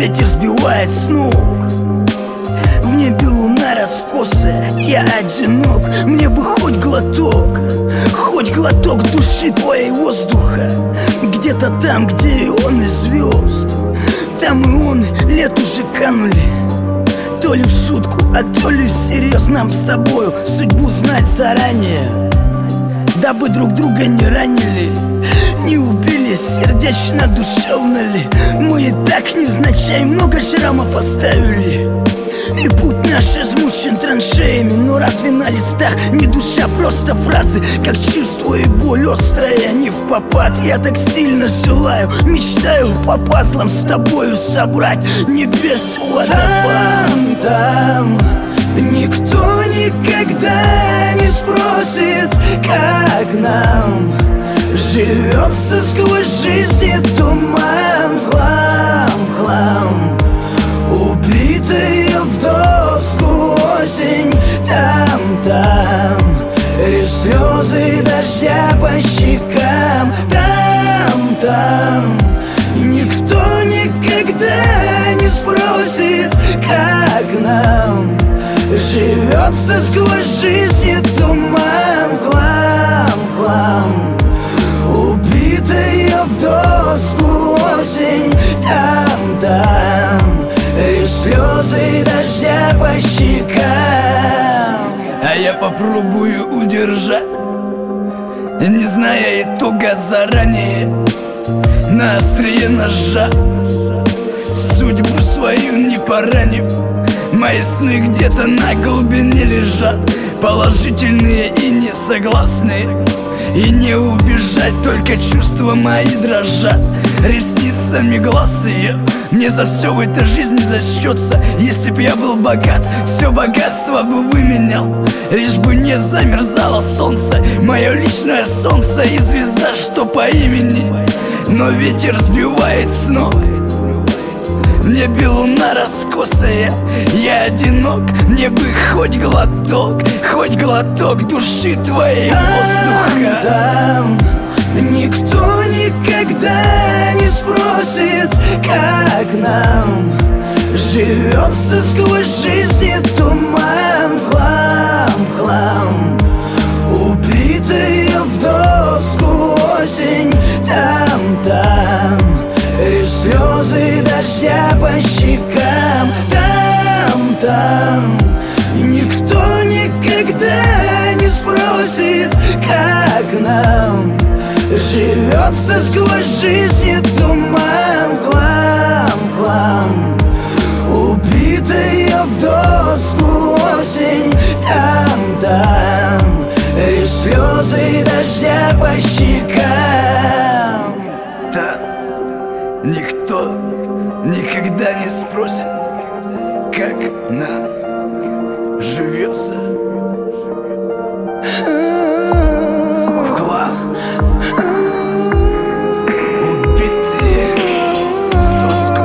ветер сбивает с ног. В небе луна раскосая, я одинок. Мне бы хоть глоток души твоей воздуха. Где-то там, где и он, и звезд. Там и он, лет уже канули. То ли в шутку, а то ли всерьез. Нам с тобою судьбу знать заранее, дабы друг друга не ранили, не убили сердечно, душевно ли. Мы и так невзначай много шрамов оставили, и путь наш измучен траншеями. Но разве на листах не душа, просто фразы, как чувство и боль острая, не впопад. Я так сильно желаю, мечтаю по пазлам с тобою собрать небес водопад. Там никто никогда не спросит, как нам живется сквозь жизни туман. В хлам убитая в доску осень. Там лишь слезы дождя по щекам. Там никто никогда не спросит, как нам живется сквозь жизни туман. В хлам убитая в доску осень. Там лишь слезы дождя по щекам. А я попробую удержать, не зная итога заранее, на острие ножа, судьбу свою не поранив. Мои сны где-то на глубине лежат, положительные и несогласные. И не убежать, только чувства мои дрожат. Ресницами глаз ее мне за все в этой жизни зачтется. Если б я был богат, все богатство бы выменял, лишь бы не замерзало солнце, мое личное солнце и звезда, что по имени. Но ветер сбивает с ног, в небе луна раскосая, я одинок. Мне бы хоть глоток души твоей воздуха. Там никто никогда не спросит, как нам живется сквозь жизни туман. В хлам убитая в доску осень. Там лишь слезы дождя по щекам. Там никто никогда не спросит, как нам живется сквозь жизни туман. В хлам убитая в доску осень. Там лишь слезы дождя по щекам. Да, никто никогда не спросит, как нам живется. В хлам убитые в доску.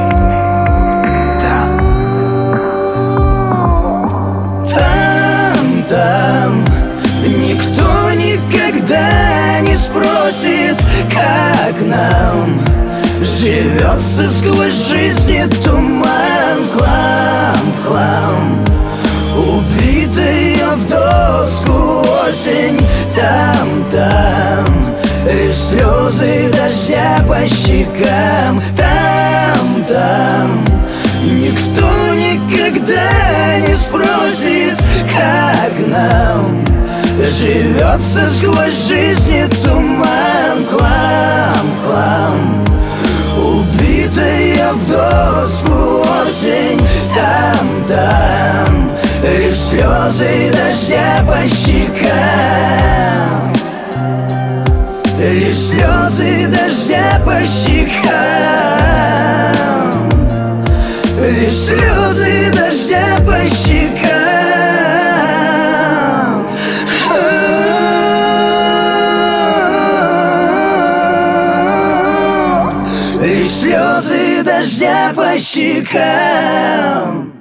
Там никто никогда не спросит, как нам живется сквозь жизни туман. В хлам убитая в доску осень. Там лишь слезы дождя по щекам. Там никто никогда не спросит, как нам живется сквозь жизни туман. В хлам убитая в доску осень. Там лишь слезы дождя по щекам. Лишь слезы дождя по щекам. Лишь слезы дождя по щекам. Лишь слезы дождя по щекам.